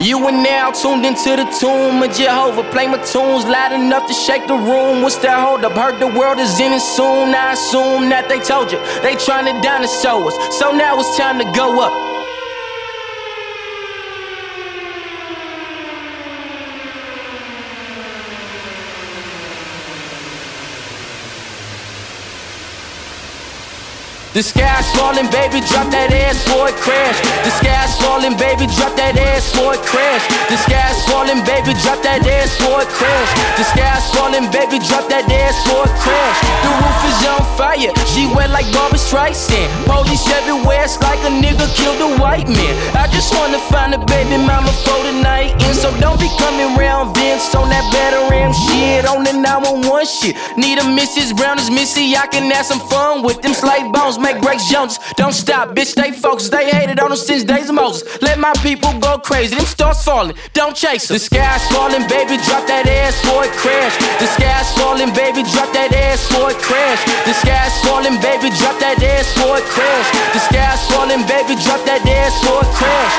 You are now tuned into the tomb of Jehovah. Play my tunes loud enough to shake the room. What's that hold up? Heard the world is in it soon. I assume that they told you they trying to dinosaur us. So now it's time to go up. The sky's falling, baby, drop that ass for it crash. The sky's falling, baby, drop that ass for it crash. The sky's falling, baby, drop that ass for it crash. The sky's falling, baby, drop that ass for it crash. The roof is on fire, she wet like Barbra Streisand. Police everywhere, it's like a nigga killed a white man. I just wanna find a baby mama for the night. And so don't be coming round Vince on that better ram shit. On the 911 shit. Need a Mrs. Brown as Missy, I can have some fun with them slave bones. Make Grace Jones, don't stop, bitch, stay focused. They hated on them since days of Moses. Let my people go crazy, them stars falling, don't chase them. The sky's falling, baby, drop that ass for it crash. The sky's falling, baby, drop that ass for it crash. The sky's falling, baby, drop that ass for it crash. The sky's falling, baby, drop that ass for it crash.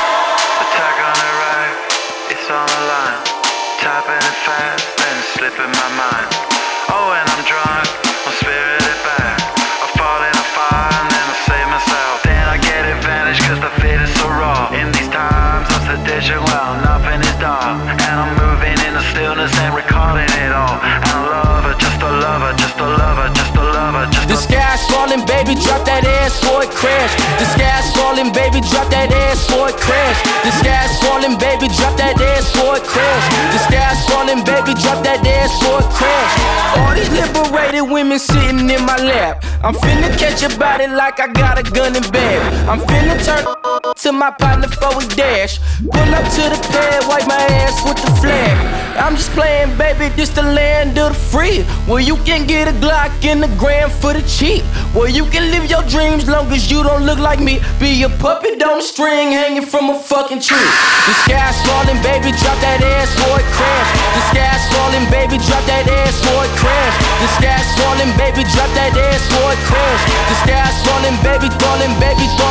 Attack on the right, it's on the line. Typing it fast, then it's slipping my mind. Oh, and I'm drunk, I'm spirited back. I fall in a fire and then I save myself. Then I get advantage cause the fit is so raw. In these times of sedition, well, nothing is dark. And I'm moving in the stillness and recording it all. And I love her, just to love her, just to love her, just to love her, just to. The sky's falling, baby, drop that ass for it crash. The sky's falling, baby, drop that ass for it crash. The sky's falling, baby, drop that ass for it crash. The sky's falling, baby, drop that ass for it crash. All these liberated women sitting in my lap. I'm finna catch a body like I got a gun and bag. I'm finna turn to my partner for a dash. Pull up to the pad, wipe my ass with the flag. I'm just playing, baby, this the land of the free. Where you can get a Glock in the gram for the cheap. Where you can live your dreams long as you don't look like me. Be a puppet on a string hanging from a fucking tree. The sky's falling, baby, drop that ass for it crash. The sky's falling, baby, drop that ass for it crash. The sky's falling, baby, drop that ass for it crash. The sky's falling, baby,